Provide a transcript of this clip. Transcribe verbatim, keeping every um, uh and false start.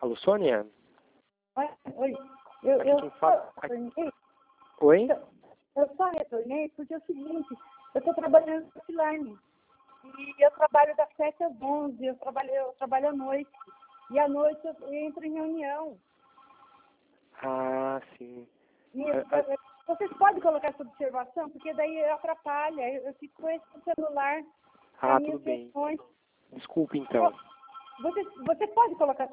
Alô, Sônia? Oi, oi. Eu, Aqui eu quem só fala- retornei. Oi? Eu só retornei porque é o seguinte, eu estou trabalhando offline. E eu trabalho das sete às onze, eu trabalho, eu trabalho à noite. E à noite eu entro em reunião. Ah, sim. E Ah, ah, eu- vocês podem colocar essa observação, porque daí atrapalha. Eu, eu fico com esse celular Ah, nas tudo minhas bem. questões. Desculpe, então. Você, você pode colocar